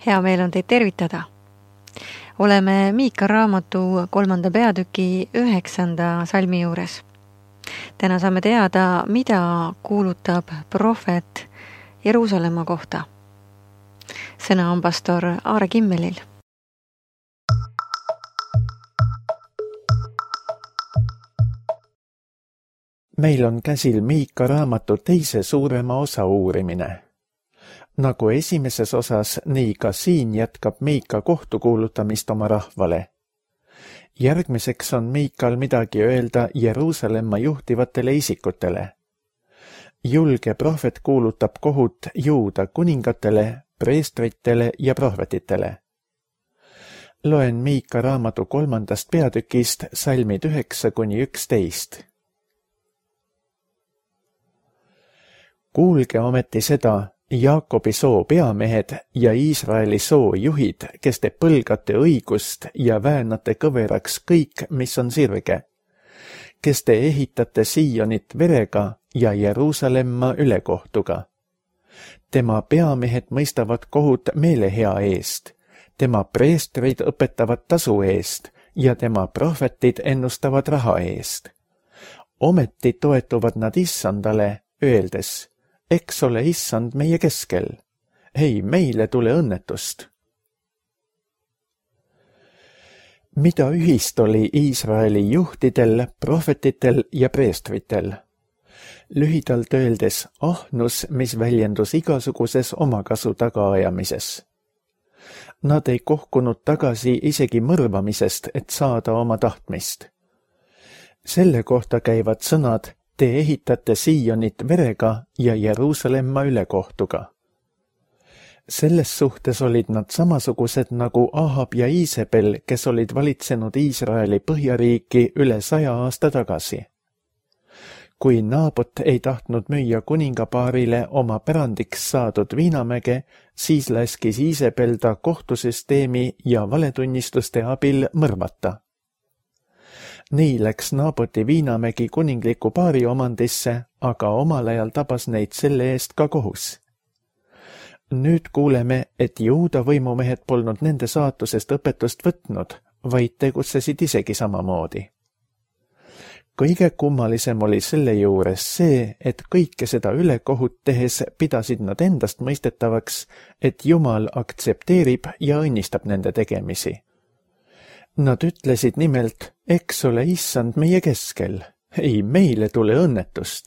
Hea meel on teid tervitada. Oleme Miika raamatu 3. peatüki 9. salmi juures. Täna saame teada, mida kuulutab prohvet Jeruusalemma kohta. Sõna on pastor Aare Kimmelil. Meil on käsil Miika raamatu teise suurema osa uurimine. Nagu esimeses osas, nii ka siin jätkab Miika kohtu kuulutamist oma rahvale. Järgmiseks on Miikal midagi öelda Jeruusalemma juhtivatele isikutele. Julge prohvet kuulutab kohut Juuda kuningatele, preestritele ja prohvetitele. Loen Miika raamatu 3. peatükist salmid 9-11. Kuulge ometi seda, Jaakobi soo peamehed ja Iisraeli soo juhid, kes te põlgate õigust ja väänate kõveraks kõik, mis on sirge, kes te ehitate Siionit verega ja Jeruusalemma ülekohtuga. Tema peamehed mõistavad kohut meelehea eest, tema preestrid õpetavad tasu eest ja tema prohvetid ennustavad raha eest. Ometi toetuvad nad issandale, öeldes: eks ole issand meie keskel. Hei, meile tule õnnetust. Mida ühist oli Iisraeli juhtidel, prohvetitel ja preestritel? Lühidalt öeldes ahnus, mis väljendus igasuguses omakasu tagaajamises. Nad ei kohkunud tagasi isegi mõrvamisest, et saada oma tahtmist. Selle kohta käivad sõnad: te ehitate Siionit verega ja Jeruusalemma ülekohtuga. Selles suhtes olid nad samasugused nagu Ahab ja Iisebel, kes olid valitsenud Iisraeli põhjariiki üle 100 aasta tagasi. Kui Naabot ei tahtnud müüa kuningapaarile oma pärandiks saadud viinamäge, siis laskis Iisebel ta kohtusüsteemi ja valetunnistuste abil mõrvata. Nii läks Naaboti viinamägi kuningliku paari omandisse, aga omal ajal tabas neid selle eest ka kohus. Nüüd kuuleme, et Juuda võimumehed polnud nende saatusest õpetust võtnud, vaid tegutsesid isegi samamoodi. Kõige kummalisem oli selle juures see, et kõike seda ülekohut tehes pidasid nad endast mõistetavaks, et Jumal aktsepteerib ja õnnistab nende tegemisi. Nad ütlesid nimelt: eks ole issand meie keskel, ei meile tule õnnetust.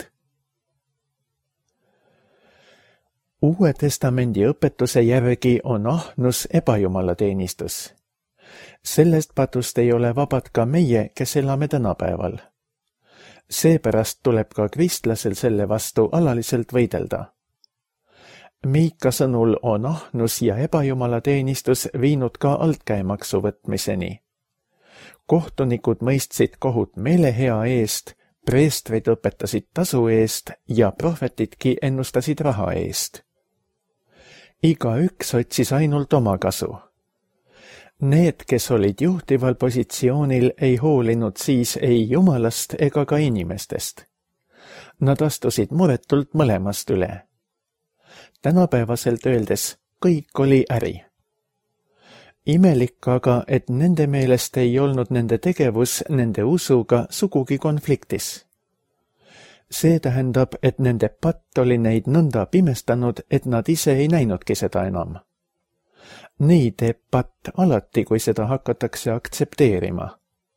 Uue testamendi õpetuse järgi on ahnus ebajumalateenistus. Sellest patust ei ole vabad ka meie, kes elame tänapäeval. Seepärast tuleb ka kristlasel selle vastu alaliselt võidelda. Miika sõnul on ahnus ja ebajumalateenistus viinud ka altkäemaksu võtmiseni. Kohtunikud mõistsid kohut meelehea eest, preestrid õpetasid tasu eest ja prohvetidki ennustasid raha eest. Igaüks otsis ainult oma kasu. Need, kes olid juhtival positsioonil, ei hoolinud siis ei jumalast ega ka inimestest. Nad astusid muretult mõlemast üle. Tänapäevaselt öeldes kõik oli äri. Imelik aga, et nende meelest ei olnud nende tegevus nende usuga sugugi konfliktis. See tähendab, et nende patt oli neid nõnda pimestanud, et nad ise ei näinudki seda enam. Nii teeb patt alati, kui seda hakatakse aktsepteerima.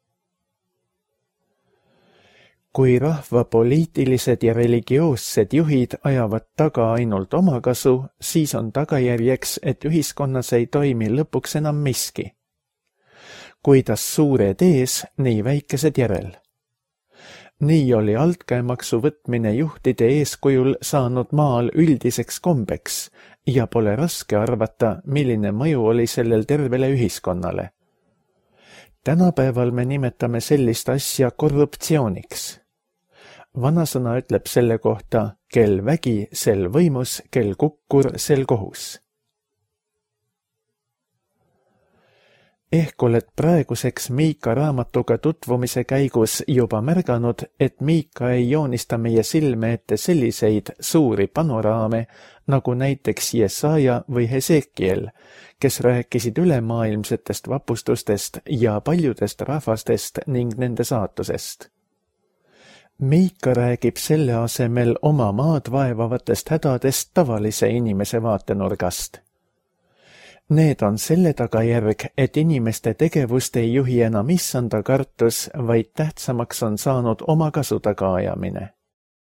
Kui rahva poliitilised ja religioossed juhid ajavad taga ainult omakasu, siis on tagajärjeks, et ühiskonnas ei toimi lõpuks enam miski. Kuidas suured ees, nii väikesed järel. Nii oli altkäemaksu võtmine juhtide eeskujul saanud maal üldiseks kombeks ja pole raske arvata, milline mõju oli sellel tervele ühiskonnale. Tänapäeval me nimetame sellist asja korruptsiooniks. Vanasõna ütleb selle kohta: kel vägi, sel võimus, kel kukkur, sel kohus. Ehk oled praeguseks Miika raamatuga tutvumise käigus juba märganud, et Miika ei joonista meie silme ette selliseid suuri panoraame, nagu näiteks Jesaja või Hesekiel, kes rääkisid ülemaailmsetest vapustustest ja paljudest rahvastest ning nende saatusest. Miika räägib selle asemel oma maad vaevavatest hädadest tavalise inimese vaatenurgast. Need on selle tagajärg, et inimeste tegevust ei juhi enam issanda kartus, vaid tähtsamaks on saanud oma kasu tagaajamine.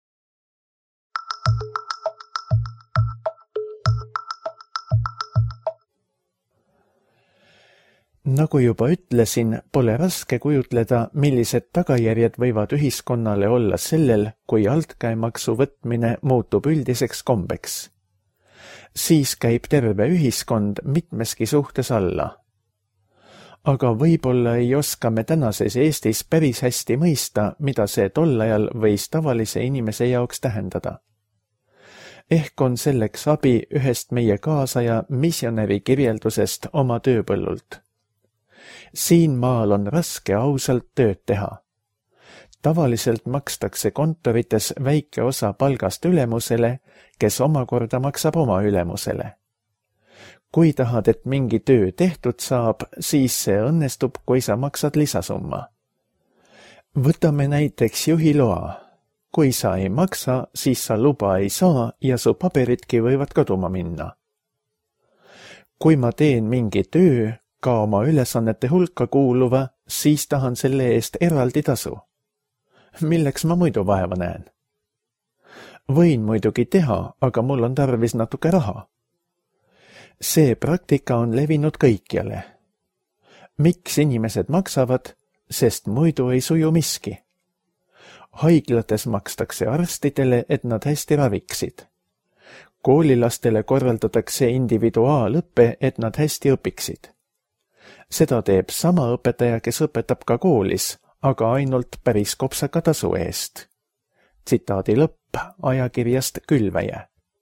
Nagu juba ütlesin, pole raske kujutleda, millised tagajärjed võivad ühiskonnale olla sellel, kui altkäemaksu võtmine muutub üldiseks kombeks. Siis käib terve ühiskond mitmeski suhtes alla. Aga võib-olla ei oska me tänases Eestis päris hästi mõista, mida see tol ajal võis tavalise inimese jaoks tähendada. Ehk on selleks abi ühest meie kaasaja missionäri kirjeldusest oma tööpõllult. Siin maal on raske ausalt tööd teha. Tavaliselt makstakse kontorites väike osa palgast ülemusele, kes omakorda maksab oma ülemusele. Kui tahad, et mingi töö tehtud saab, siis see õnnestub, kui sa maksad lisasumma. Võtame näiteks juhiloa. Kui sa ei maksa, siis sa luba ei saa ja su paberitki võivad kaduma minna. Kui ma teen mingi töö, ka oma ülesannete hulka kuuluva, siis tahan selle eest eraldi tasu. Milleks ma muidu vaeva näen? Võin muidugi teha, aga mul on tarvis natuke raha. See praktika on levinud kõikjale. Miks inimesed maksavad? Sest muidu ei suju miski. Haiglates makstakse arstidele, et nad hästi raviksid. Koolilastele korraldatakse individuaalõppe, et nad hästi õpiksid. Seda teeb sama õpetaja, kes õpetab ka koolis, aga ainult päris kopsaka tasu eest. Tsitaadi lõpp ajakirjast Külväjä.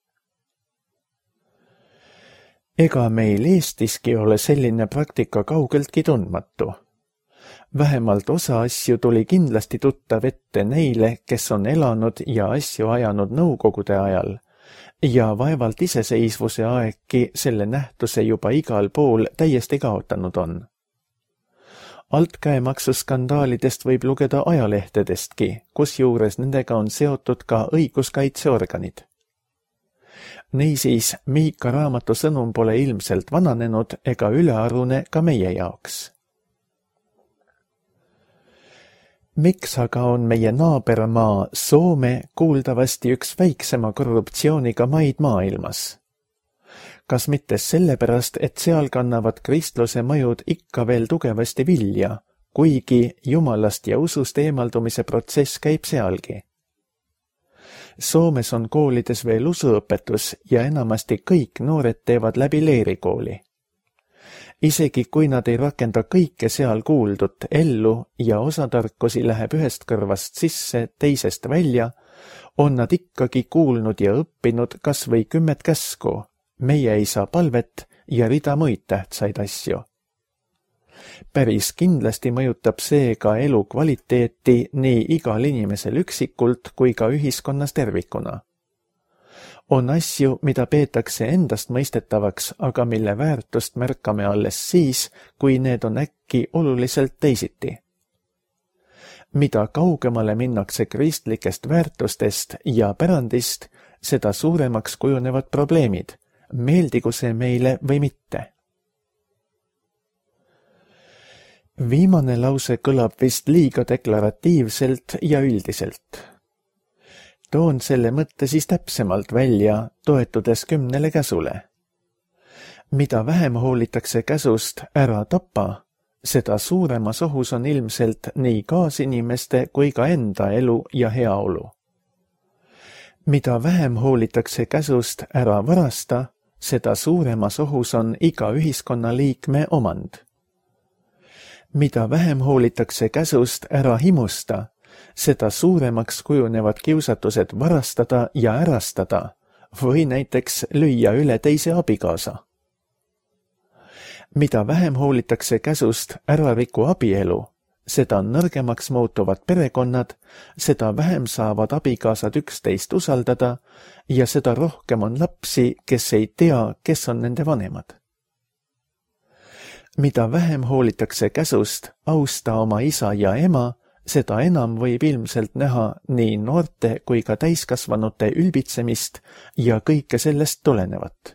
Ega meil Eestiski ole selline praktika kaugeltki tundmatu. Vähemalt osa asju tuli kindlasti tuttav ette neile, kes on elanud ja asju ajanud nõukogude ajal, ja vaevalt iseseisvuse aegki selle nähtuse juba igal pool täiesti kaotanud on. Altkäemaksuskandaalidest võib lugeda ajalehtedestki, kusjuures nendega on seotud ka õiguskaitseorganid. Niisiis, Miika raamatu sõnum pole ilmselt vananenud ega ülearune ka meie jaoks. Miks aga on meie naabermaa Soome kuuldavasti üks väiksema korruptsiooniga maid maailmas? Kas mitte sellepärast, et seal kannavad kristluse mõjud ikka veel tugevasti vilja, kuigi jumalast ja usust eemaldumise protsess käib sealgi? Soomes on koolides veel usuõpetus ja enamasti kõik noored teevad läbi leerikooli. Isegi kui nad ei rakenda kõike seal kuuldut ellu ja osa tarkusi läheb ühest kõrvast sisse, teisest välja, on nad ikkagi kuulnud ja õppinud kas või 10 käsku, meie ei saa palvet ja rida muid tähtsaid asju. Päris kindlasti mõjutab see ka elu kvaliteeti nii igal inimesel üksikult kui ka ühiskonnas tervikuna. On asju, mida peetakse endast mõistetavaks, aga mille väärtust märkame alles siis, kui need on äkki oluliselt teisiti. Mida kaugemale minnakse kristlikest väärtustest ja pärandist, seda suuremaks kujunevad probleemid, meeldigu see meile või mitte. Viimane lause kõlab vist liiga deklaratiivselt ja üldiselt. Toon selle mõtte siis täpsemalt välja, toetudes 10 käsule. Mida vähem hoolitakse käsust ära tapa, seda suuremas ohus on ilmselt nii kaasinimeste kui ka enda elu ja heaolu. Mida vähem hoolitakse käsust ära varasta, seda suuremas ohus on iga ühiskonnaliikme omand. Mida vähem hoolitakse käsust ära himusta, seda suuremaks kujunevad kiusatused varastada ja ärastada või näiteks lüüa üle teise abikaasa. Mida vähem hoolitakse käsust ära riku abielu, seda nõrgemaks muutuvad perekonnad, seda vähem saavad abikaasad üksteist usaldada ja seda rohkem on lapsi, kes ei tea, kes on nende vanemad. Mida vähem hoolitakse käsust austa oma isa ja ema, seda enam võib ilmselt näha nii noorte kui ka täiskasvanute ülbitsemist ja kõike sellest tulenevat.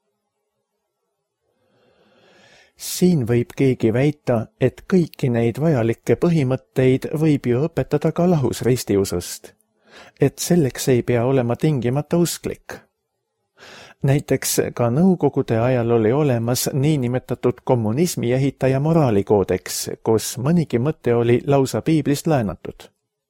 Siin võib keegi väita, et kõiki neid vajalikke põhimõtteid võib ju õpetada ka lahus ristiusust, et selleks ei pea olema tingimata usklik. Näiteks ka nõukogude ajal oli olemas niinimetatud kommunismi ehitaja moraalikoodeks, kus mõnigi mõte oli lausa piiblist laenatud.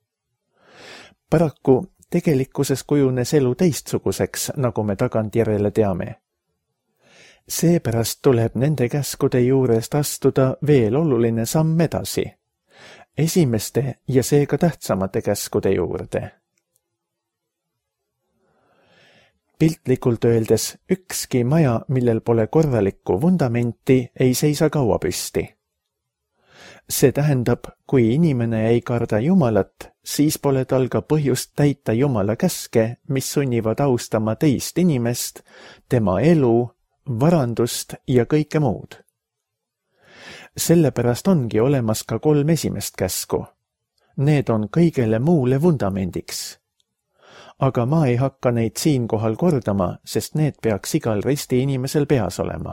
Paraku tegelikkuses kujunes elu teistsuguseks, nagu me tagantjärele teame. Seepärast tuleb nende käskude juurest astuda veel oluline samm edasi, esimeste ja seega tähtsamate käskude juurde. Piltlikult öeldes ükski maja, millel pole korralikku vundamenti, ei seisa kaua püsti. See tähendab, kui inimene ei karda Jumalat, siis pole tal ka põhjust täita Jumala käske, mis sunnivad austama teist inimest, tema elu, varandust ja kõike muud. Sellepärast ongi olemas ka 3 esimest käsku. Need on kõigele muule vundamendiks. Aga ma ei hakka neid siinkohal kordama, sest need peaks igal risti inimesel peas olema.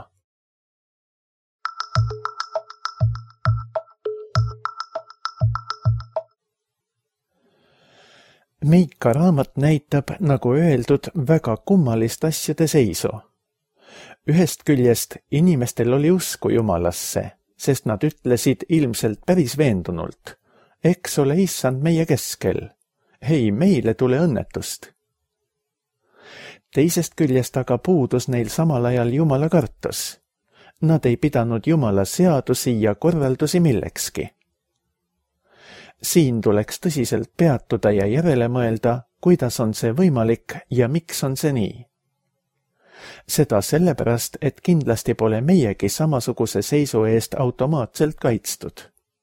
Miika raamat näitab, nagu öeldud, väga kummalist asjade seisu. Ühest küljest inimestel oli usku Jumalasse, sest nad ütlesid ilmselt päris veendunult, eks ole issand meie keskel, hei meile tule õnnetust. Teisest küljest aga puudus neil samal ajal Jumala kartus. Nad ei pidanud Jumala seadusi ja korraldusi millekski. Siin tuleks tõsiselt peatuda ja järele mõelda, kuidas on see võimalik ja miks on see nii. Seda sellepärast, et kindlasti pole meiegi samasuguse seisu eest automaatselt kaitstud.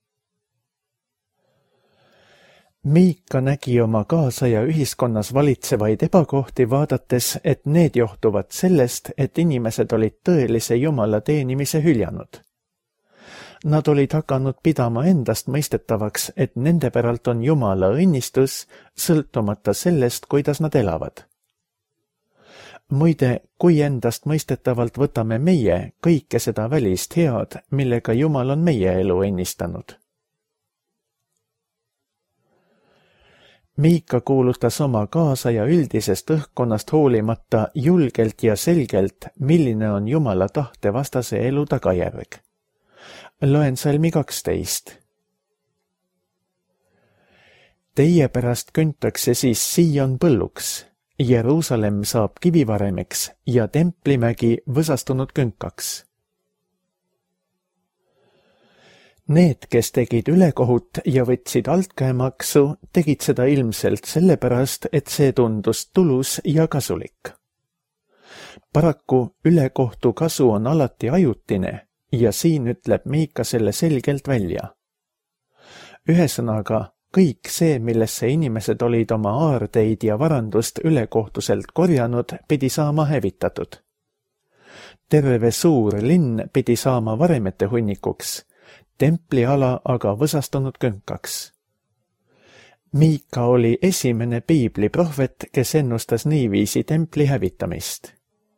Miika nägi oma kaasaja ühiskonnas valitsevaid ebakohti vaadates, et need johtuvad sellest, et inimesed olid tõelise Jumala teenimise hüljanud. Nad olid hakanud pidama endast mõistetavaks, et nende päralt on Jumala õnnistus, sõltumata sellest, kuidas nad elavad. Muide, kui endast mõistetavalt võtame meie kõike seda välist head, millega Jumal on meie elu õnnistanud. Miika kuulutas oma kaasaja üldisest õhkkonnast hoolimata julgelt ja selgelt, milline on Jumala tahte vastase elu tagajärg. Loen salmi 12. Teie pärast küntakse siis Sion põlluks, Jeruusalemm saab kivivaremeks ja templimägi võsastunud künkaks. Need, kes tegid ülekohut ja võtsid altkäemaksu, tegid seda ilmselt sellepärast, et see tundus tulus ja kasulik. Paraku ülekohtu kasu on alati ajutine ja siin ütleb Miika selle selgelt välja. Ühesõnaga, kõik see, millesse inimesed olid oma aardeid ja varandust ülekohtuselt korjanud, pidi saama hävitatud. Terve suur linn pidi saama varemete hunnikuks, templiala aga võsastunud künkaks. Miika oli esimene piibliprohvet, kes ennustas niiviisi templi hävitamist.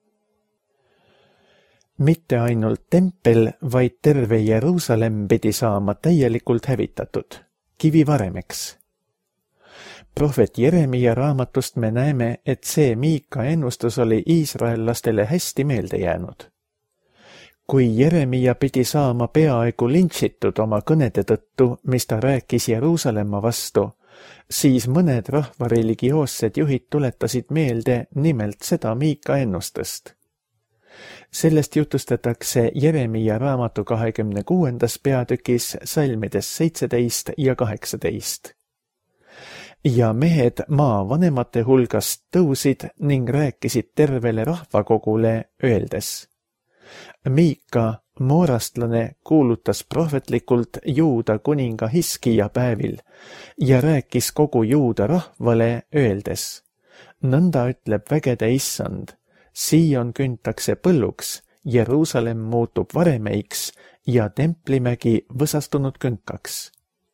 Mitte ainult tempel, vaid terve Jeruusalemm pidi saama täielikult hävitatud, kivivaremeks. Prohvet Jeremia raamatust me näeme, et see Miika ennustus oli iisraellastele hästi meelde jäänud. Kui Jeremia pidi saama peaaegu lintšitud oma kõnede tõttu, mis ta rääkis Jeruusalemma vastu, siis mõned rahva religioossed juhid tuletasid meelde nimelt seda Miika ennustust. Sellest jutustatakse Jeremia raamatu 26. peatükis salmides 17 ja 18. Ja mehed maavanemate hulgast tõusid ning rääkisid tervele rahvakogule, öeldes: Miika moorastlane kuulutas prohvetlikult Juuda kuninga Hiskija päevil ja rääkis kogu Juuda rahvale öeldes: nõnda ütleb vägede issand, Siion küntakse põlluks, Jeruusalemm muutub varemeiks ja templimägi võsastunud künkaks.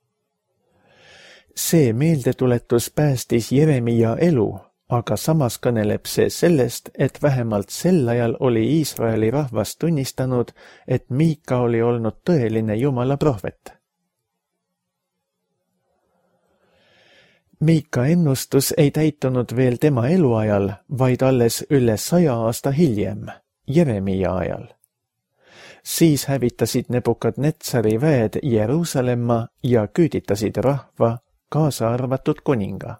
See meeldetuletus päästis Jeremia elu, aga samas kõneleb see sellest, et vähemalt sel ajal oli Iisraeli rahvas tunnistanud, et Miika oli olnud tõeline Jumala prohvet. Miika ennustus ei täitunud veel tema eluajal, vaid alles üle 100 aasta hiljem, Jeremia ajal. Siis hävitasid Nebukadnetsari väed Jeruusalemma ja küüditasid rahva, kaasa arvatud kuninga.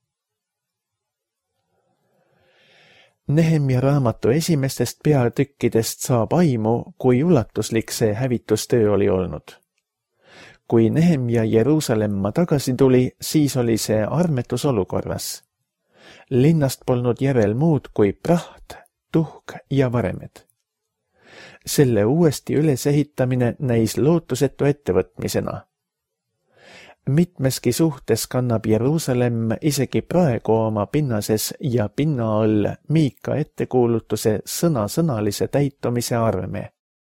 Nehemja raamatu esimestest peatükkidest saab aimu, kui ulatuslik see hävitustöö oli olnud. Kui Nehemja Jeruusalemma tagasi tuli, siis oli see armetus olukorras. Linnast polnud järel muud kui praht, tuhk ja varemed. Selle uuesti ülesehitamine näis lootusetu ettevõtmisena. Mitmeski suhtes kannab Jeruusalemm isegi praegu oma pinnases ja pinna all Miika ettekuulutuse sõnasõnalise täitumise arme.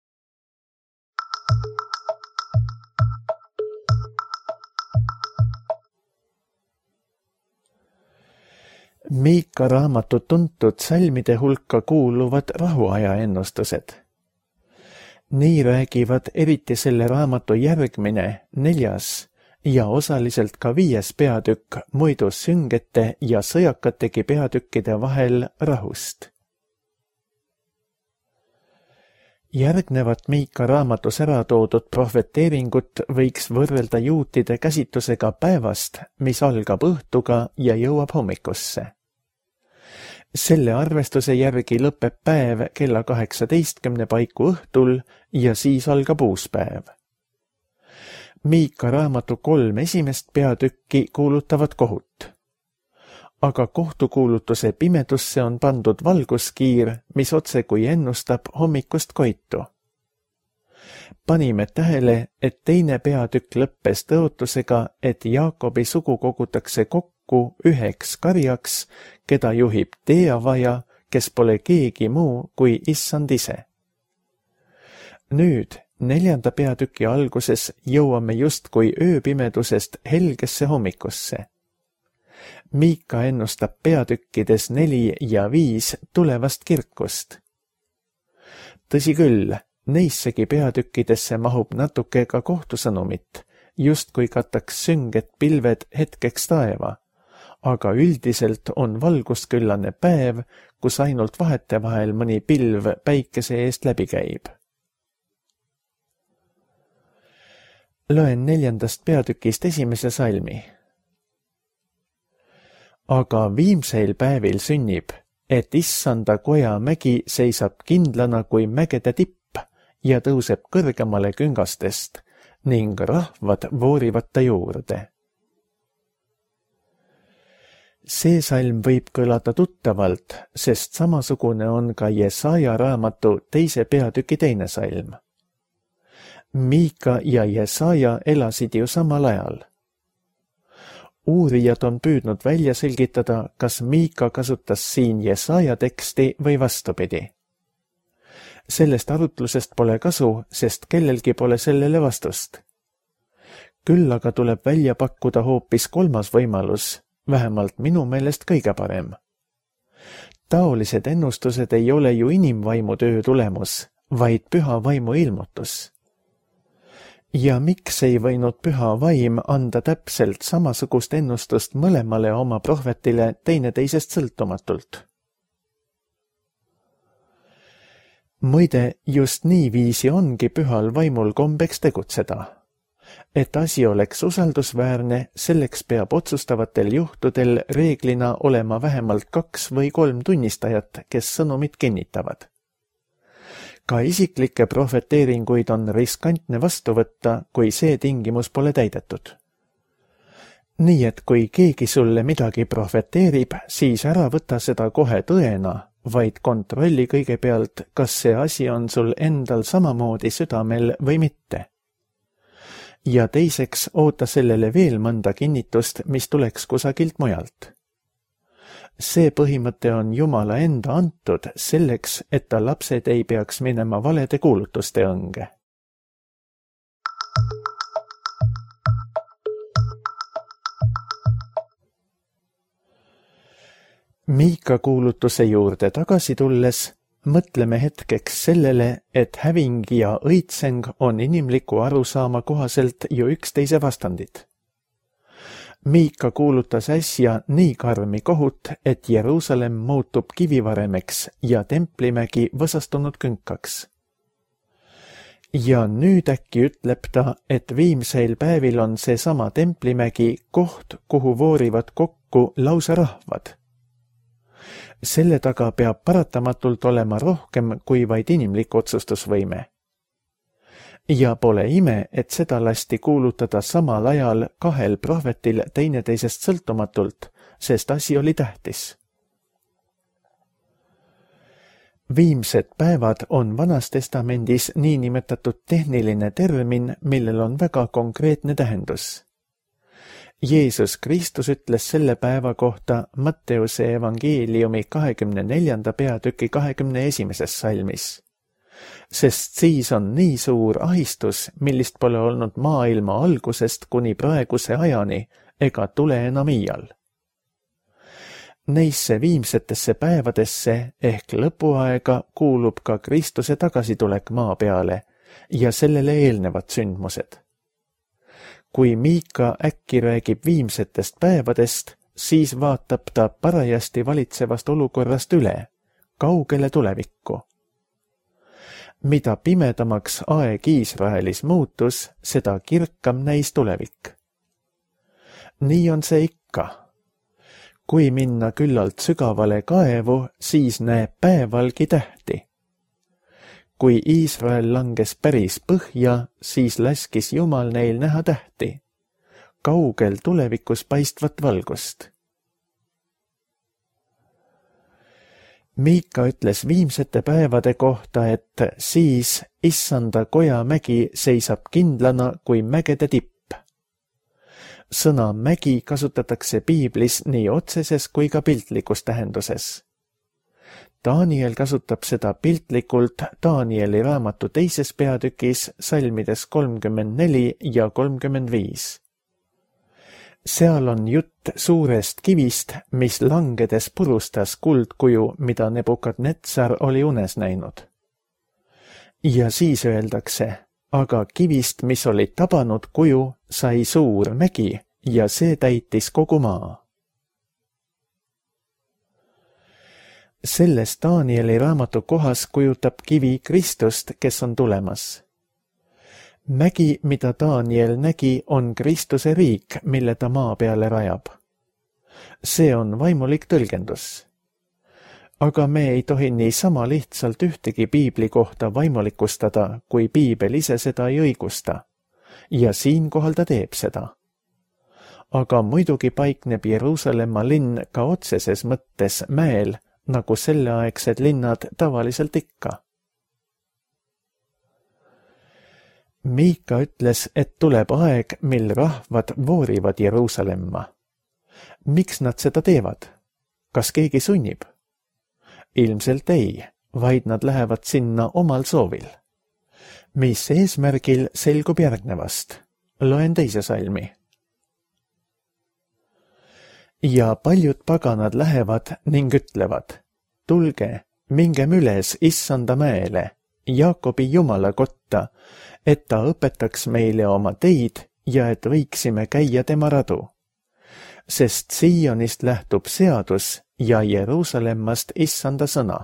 Miika raamatu tuntud salmide hulka kuuluvad rahuaja ennustused. Nii räägivad eriti selle raamatu järgmine, 4. ja osaliselt ka 5. peatükk muidu süngete ja sõjakategi peatükkide vahel rahust. Järgnevat Miika raamatus ära toodud prohveteeringut võiks võrrelda juutide käsitlusega päevast, mis algab õhtuga ja jõuab hommikusse. Selle arvestuse järgi lõpeb päev kella 18 paiku õhtul ja siis algab uus päev. Miika raamatu 3 esimest peatükki kuulutavad kohut. Aga kohtukuulutuse pimedusse on pandud valguskiir, mis otse kui ennustab hommikust koitu. Panime tähele, et 2. peatükk lõppes tõotusega, et Jaakobi sugu kogutakse kokku 1 karjaks, keda juhib teeavaja, kes pole keegi muu kui issand ise. Nüüd 4. peatüki alguses jõuame justkui ööpimedusest helgesse hommikusse. Miika ennustab peatükkides 4 ja 5 tulevast kirkust. Tõsi küll, neissegi peatükkidesse mahub natuke ka kohtusõnumit, justkui kataks sünged pilved hetkeks taeva, aga üldiselt on valgusküllane päev, kus ainult vahetevahel mõni pilv päikese eest läbi käib. Loen 4. peatükist 1. salmi. Aga viimseil päevil sünnib, et issanda koja mägi seisab kindlana kui mägede tipp ja tõuseb kõrgemale küngastest ning rahvad voorivad ta juurde. See salm võib kõlada tuttavalt, sest samasugune on ka Jesaja raamatu 2. peatüki 2. salm. Miika ja Jesaja elasid ju samal ajal. Uurijad on püüdnud välja selgitada, kas Miika kasutas siin Jesaja teksti või vastupidi. Sellest arutlusest pole kasu, sest kellelgi pole sellele vastust. Küll aga tuleb välja pakkuda hoopis 3. võimalus, vähemalt minu meelest kõige parem. Taolised ennustused ei ole ju inimvaimu töö tulemus, vaid püha vaimu ilmutus. Ja miks ei võinud püha vaim anda täpselt samasugust ennustust mõlemale oma prohvetile teineteisest sõltumatult? Muide, just niiviisi ongi pühal vaimul kombeks tegutseda. Et asi oleks usaldusväärne, selleks peab otsustavatel juhtudel reeglina olema vähemalt 2 või 3 tunnistajat, kes sõnumit kinnitavad. Ka isiklikke prohveteeringuid on riskantne vastu võtta, kui see tingimus pole täidetud. Nii et kui keegi sulle midagi prohveteerib, siis ära võta seda kohe tõena, vaid kontrolli kõigepealt, kas see asi on sul endal samamoodi südamel või mitte. Ja teiseks oota sellele veel mõnda kinnitust, mis tuleks kusagilt mujalt. See põhimõte on Jumala enda antud selleks, et ta lapsed ei peaks minema valede kuulutuste õnge. Miika kuulutuse juurde tagasi tulles mõtleme hetkeks sellele, et häving ja õitseng on inimliku arusaama kohaselt ju üksteise vastandid. Miika kuulutas äsja nii karmi kohut, et Jeruusalemm muutub kivivaremeks ja templimägi võsastunud künkaks. Ja nüüd äkki ütleb ta, et viimseil päevil on seesama templimägi koht, kuhu voorivad kokku lausa rahvad. Selle taga peab paratamatult olema rohkem kui vaid inimlik otsustusvõime. Ja pole ime, et seda lasti kuulutada samal ajal 2 prohvetil teineteisest sõltumatult, sest asi oli tähtis. Viimsed päevad on Vanas Testamendis niinimetatud tehniline termin, millel on väga konkreetne tähendus. Jeesus Kristus ütles selle päeva kohta Matteuse evangeeliumi 24. peatüki 21. salmis. Sest siis on nii suur ahistus, millist pole olnud maailma algusest kuni praeguse ajani, ega tule enam iial. Neisse viimsetesse päevadesse ehk lõpuaega kuulub ka Kristuse tagasitulek maa peale ja sellele eelnevad sündmused. Kui Miika äkki räägib viimsetest päevadest, siis vaatab ta parajasti valitsevast olukorrast üle, kaugele tulevikku. Mida pimedamaks aeg Iisraelis muutus, seda kirkam näis tulevik. Nii on see ikka. Kui minna küllalt sügavale kaevu, siis näeb päevalgi tähti. Kui Iisrael langes päris põhja, siis laskis Jumal neil näha tähti, kaugel tulevikus paistvat valgust. Miika ütles viimsete päevade kohta, et siis Issanda koja mägi seisab kindlana kui mägede tipp. Sõna mägi kasutatakse piiblis nii otseses kui ka piltlikus tähenduses. Daniel kasutab seda piltlikult Danieli raamatu 2. peatükis salmides 34 ja 35. Seal on jutt suurest kivist, mis langedes purustas kuldkuju, mida Nebukadnetsar oli unes näinud. Ja siis öeldakse, aga kivist, mis oli tabanud kuju, sai suur mägi ja see täitis kogu maa. Selles Danieli raamatu kohas kujutab kivi Kristust, kes on tulemas. Mägi, mida Daniel nägi, on Kristuse riik, mille ta maa peale rajab. See on vaimulik tõlgendus. Aga me ei tohi nii sama lihtsalt ühtegi piibli kohta vaimulikustada, kui piibel ise seda ei õigusta. Ja siinkohal ta teeb seda. Aga muidugi paikneb Jeruusalemma linn ka otseses mõttes mäel, nagu selleaegsed linnad tavaliselt ikka. Miika ütles, et tuleb aeg, mil rahvad voorivad Jeruusalemma. Miks nad seda teevad? Kas keegi sunnib? Ilmselt ei, vaid nad lähevad sinna omal soovil. Mis eesmärgil selgub järgnevast. Loen 2. salmi. Ja paljud paganad lähevad ning ütlevad, tulge, mingem üles Issanda mäele, Jaakobi Jumala kotta, et ta õpetaks meile oma teid ja et võiksime käia tema radu. Sest Siionist lähtub seadus ja Jeruusalemmast Issanda sõna.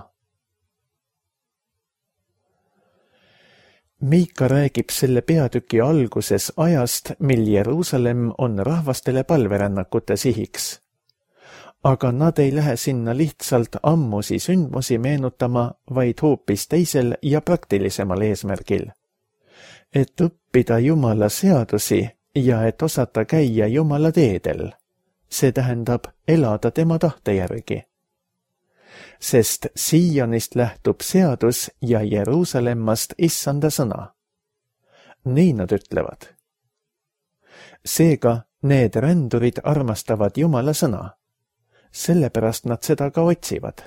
Miika räägib selle peatüki alguses ajast, mil Jeruusalemm on rahvastele palverännakute sihiks. Aga nad ei lähe sinna lihtsalt ammusi sündmusi meenutama, vaid hoopis teisel ja praktilisemal eesmärgil. Et õppida Jumala seadusi ja et osata käia Jumala teedel. See tähendab elada tema tahte järgi. sest Siionist lähtub seadus ja Jeruusalemmast issanda sõna. Nii nad ütlevad. Seega need rändurid armastavad Jumala sõna. Sellepärast nad seda ka otsivad.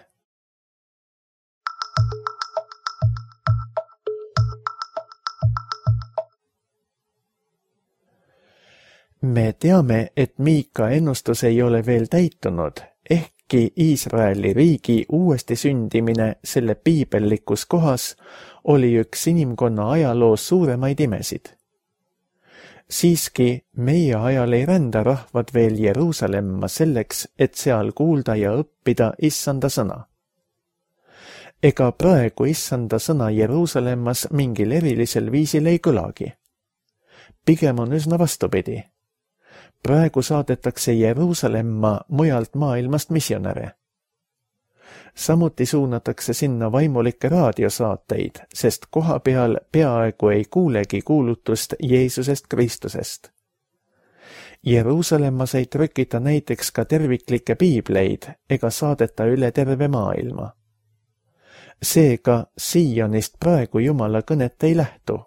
Me teame, et Miika ennustus ei ole veel täitunud, ehkki Iisraeli riigi uuesti sündimine selle piibellikus kohas oli üks inimkonna ajaloos suuremaid imesid. Siiski meie ajal ei rända rahvad veel Jeruusalemma selleks, et seal kuulda ja õppida issanda sõna. Ega praegu issanda sõna Jeruusalemmas mingil erilisel viisil ei kõlagi. Pigem on üsna vastupidi. Praegu saadetakse Jeruusalemma mujalt maailmast missionäre. Samuti suunatakse sinna vaimulikke raadiosaateid, sest koha peal peaaegu ei kuulegi kuulutust Jeesusest Kristusest. Jeruusalemmas ei trükita näiteks ka terviklikke piibleid ega saadeta üle terve maailma. Seega Siionist praegu Jumala kõnet ei lähtu.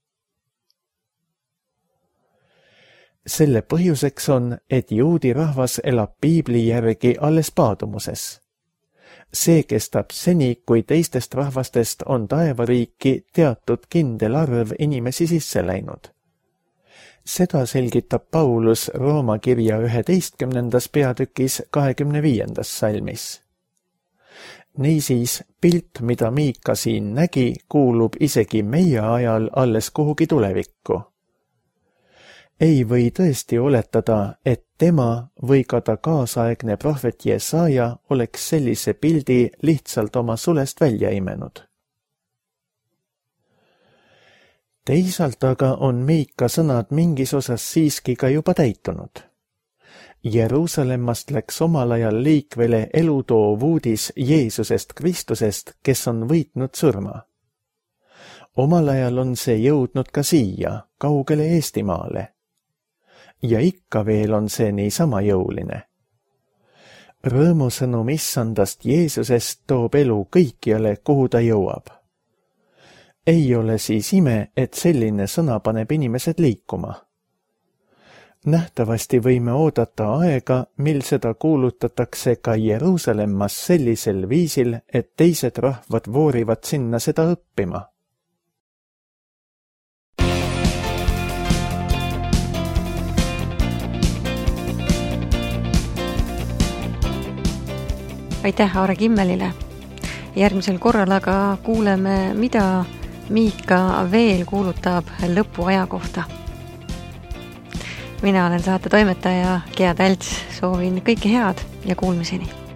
Selle põhjuseks on, et juudi rahvas elab piibli järgi alles paadumuses. See kestab seni, kui teistest rahvastest on taevariiki teatud kindel arv inimesi sisse läinud. Seda selgitab Paulus Rooma kirja 11. peatükis 25. salmis. Niisiis, pilt, mida Miika siin nägi, kuulub isegi meie ajal alles kuhugi tulevikku. Ei või tõesti oletada, et tema või ka ta kaasaegne prohvet Jesaja oleks sellise pildi lihtsalt oma sulest välja imenud. Teisalt aga on Miika sõnad mingis osas siiski ka juba täitunud. Jeruusalemmast läks omal ajal liikvele elutoov uudis Jeesusest Kristusest, kes on võitnud surma. Omal ajal on see jõudnud ka siia, kaugele Eestimaale. Ja ikka veel on see niisama jõuline. Rõõmusõnum issandast Jeesusest toob elu kõikjale, kuhu ta jõuab. Ei ole siis ime, et selline sõna paneb inimesed liikuma. Nähtavasti võime oodata aega, mil seda kuulutatakse ka Jeruusalemmas sellisel viisil, et teised rahvad voorivad sinna seda õppima. Aitäh Aare Kimmelile. Järgmisel korral aga kuuleme, mida Miika veel kuulutab lõpuaja kohta. Mina olen saate toimetaja Gea Tälts, soovin kõike head ja kuulmiseni.